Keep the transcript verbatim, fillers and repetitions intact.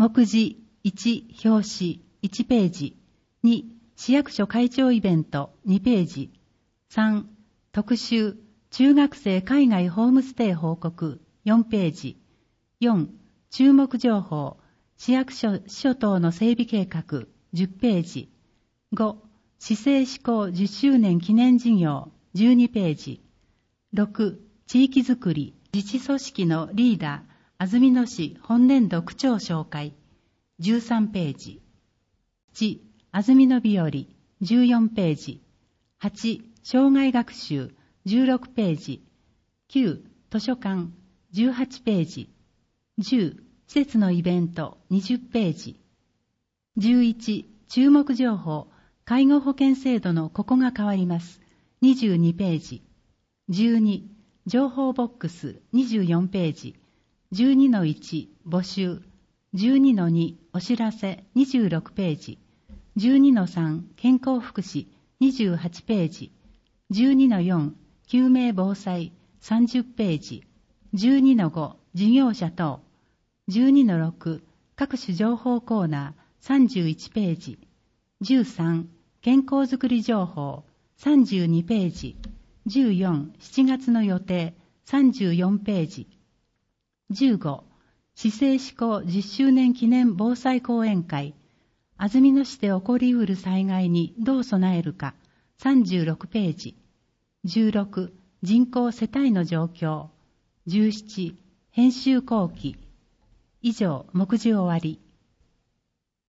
目次いち表紙いちページ、に市役所会長イベントにページ、さん特集中学生海外ホームステイ報告よんページ、よん注目情報市役所諸島の整備計画じゅっページ、ご市政施行じゅっしゅうねん記念事業じゅうにページ、ろく地域づくり自治組織のリーダー安曇野市本年度区長紹介じゅうさんページ、なな安曇野日和じゅうよんページ、はち障害学習じゅうろくページ、きゅう図書館じゅうはちページ、じゅう施設のイベントにじゅっページ、じゅういち注目情報介護保険制度のここが変わりますにじゅうにページ、じゅうに情報ボックスにじゅうよんページ、じゅうにのいち募集、じゅうにのにお知らせにじゅうろくページ、じゅうにのさん健康福祉にじゅうはちページ、じゅうにのよん救命防災さんじゅっページ、じゅうにのご事業者等、じゅうにのろく各種情報コーナーさんじゅういちページ、じゅうさん健康づくり情報さんじゅうにページ、じゅうよんしちがつの予定さんじゅうよんページ、じゅうご市政施行じゅっしゅうねん記念防災講演会安曇野市で起こりうる災害にどう備えるかさんじゅうろくページ、じゅうろく人口世帯の状況、じゅうなな編集後期。以上、目次終わり。